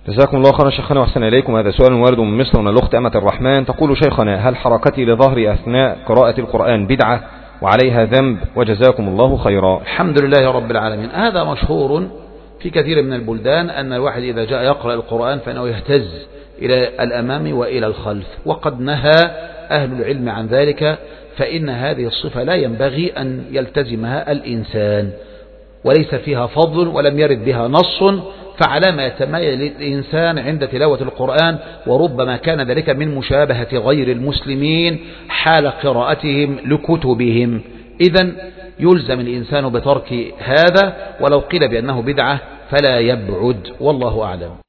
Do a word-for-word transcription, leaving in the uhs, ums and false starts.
جزاكم الله خيرا شيخنا وأحسن إليكم. هذا سؤال وارد من مصر من الأخت أمة الرحمن، تقول: شيخنا، هل حركتي لظهري أثناء قراءة القرآن بدعة وعليها ذنب؟ وجزاكم الله خيرا. الحمد لله رب العالمين. هذا مشهور في كثير من البلدان أن الواحد إذا جاء يقرأ القرآن فإنه يهتز إلى الأمام وإلى الخلف، وقد نهى أهل العلم عن ذلك، فإن هذه الصفة لا ينبغي أن يلتزمها الإنسان، وليس فيها فضل ولم يرد بها نص، فعلى ما يتميل الإنسان عند تلاوة القرآن، وربما كان ذلك من مشابهة غير المسلمين حال قراءتهم لكتبهم. إذن يلزم الإنسان بترك هذا، ولو قيل بأنه بدعة فلا يبعد، والله أعلم.